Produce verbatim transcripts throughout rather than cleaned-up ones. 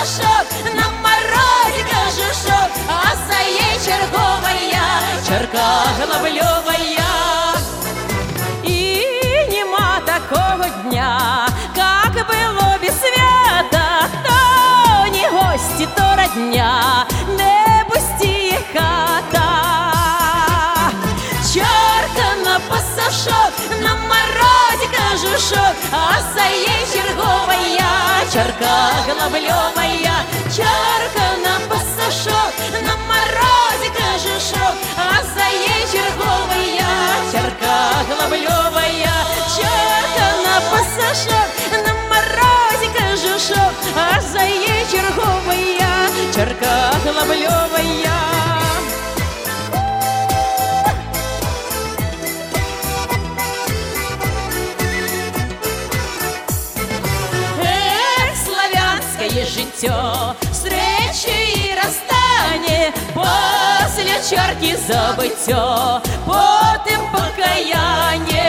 пасашок, на морозе кожушок, а за ей черговая чарка глаблевая. И нема такого дня, как было без свята, то не гости, то родня, не пусти хата. Чарка на пасашок, на морозе кожушок, а за ей черговая чарка глаблевая. Чарка на пасашок, на морозе кожушок, а за ей черговая чарка глаблевая. Чарка на пасашок, на морозе кожушок, а за ей черговая чарка глаблевая. Життя, встречи и расстание, после чарки забыття, потом покаяние.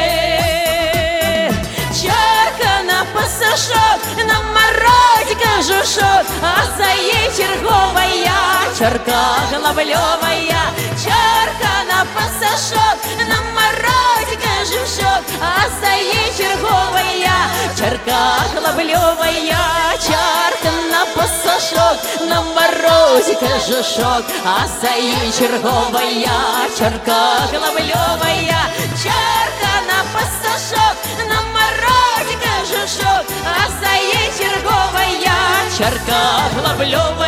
Чарка на пасашок, на морозе кожушок, а за ей черговая чарка глаблевая. Чарка на пасашок, на морозе кожушок, а за ей черговая чарка глаблевая. Чарка на пасашок, на морозе кожушок, а за ей черговая чарка глаблевая. Чарка на пасашок, на морозе кожушок, а за ей черговая чарка глаблевая.